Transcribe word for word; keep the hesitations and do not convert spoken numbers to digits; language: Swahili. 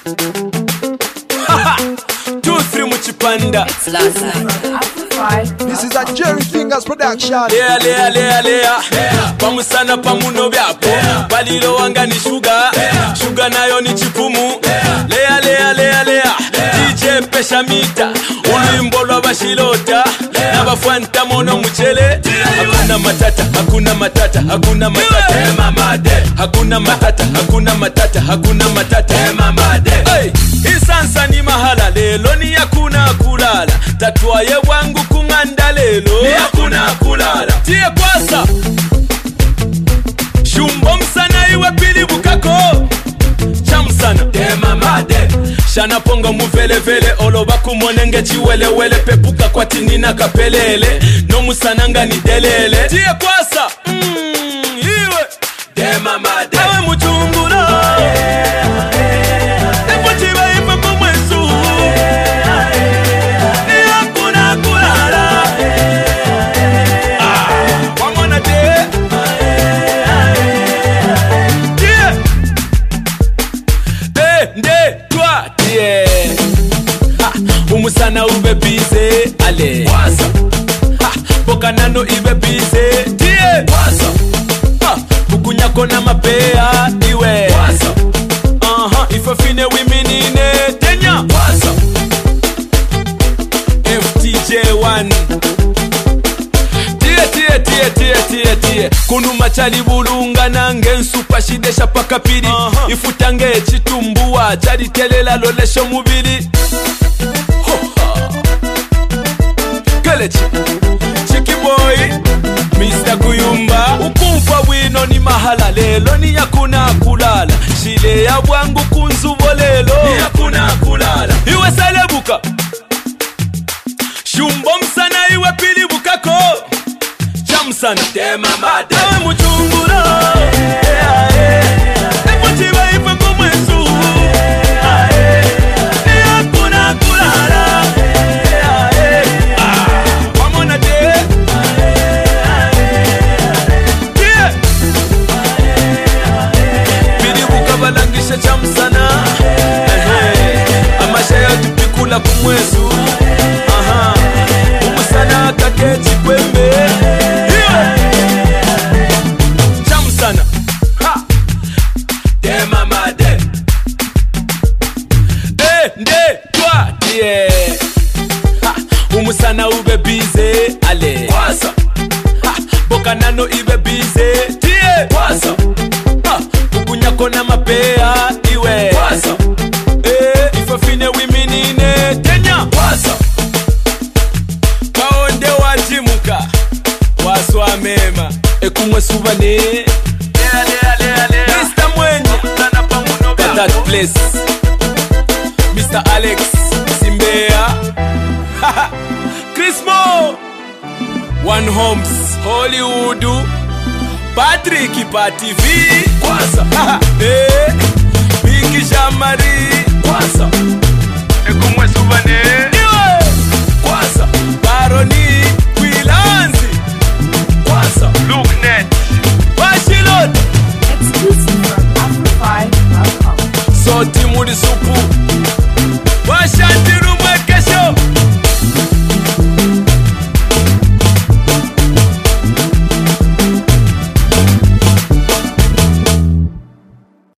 Two, three muchipanda. It's last night. This is a Jerry Fingers production. Lea, lea, lea, lea. Pamusana pamuno byapo. Balilo wanga ni sugar. Sugar nayo ni chipumu. Lea, lea, lea, lea. D J pesha mita. Ulimbo lwa bashilota. Nabafwanta mono mchele. Hakuna matata, hakuna matata, hakuna matata. Hakuna matata, hakuna matata, hakuna matata. Hey, isansa ni mahala lelo ni yakuna kulala. Tatwaye wangu kunganda lelo ni yakuna kulala. Tie kwasa shumbo msana iwe pili bukako chamsana tema made shana pongo muvele vele oloba kumonenge chiwele wele pepuka kwa tinina kapelele no musananga ni delele tie kwasa mm, iwe tema made awe muchungula epo chiba ipa kumwesu ni yakuna kulala ah, wamona te umusana ube bize ale wasa ha boka nano ibe bize tie wasa ha bukunyako na mapea iwe wasa aha ifa fine wiminine tenya wasa F T J one tie tie tie tie tie tie kunu machali bulunga nange nsupa shidesha paka pili uh-huh. Ifutange chitumbua chali telela lolesho mubili Kelechi Chiki boy Mister Kuyumba Ukumfa wino ni mahala lelo ni yakuna kulala Shile ya wangu kunzubo lelo ni yakuna kulala Iwe selebuka Shumbo msana iwe pili bukako Chamsana tema made Awe muchungura Epo chiba ife kumwesu ni yakuna kulala balangisha chamsana amashaya tupikula kumwesu aha umusana kakechi kwembe chamsana ha tema made eh nde toi tie ha umusana ube bize ale kwasa ha boka nano ibe bize tie kwasa kunyako na mapea iwe wasa eh ifa fine wiminine tenya wasa kaonde wajimuka waswa mema ekumwe subane lea lea lea lea Mister Mwenye mtana pamuno bya that place Mister Alex Simbea Chrismo One Homes Hollywood Patrick Party V Kwasa eh Big Jamari Kwasa Ekumwe subane Iwe Kwasa Baroni Kwilanzi Kwasa Look net Bashilot Exclusive from Afro five dot com. Soti muri supu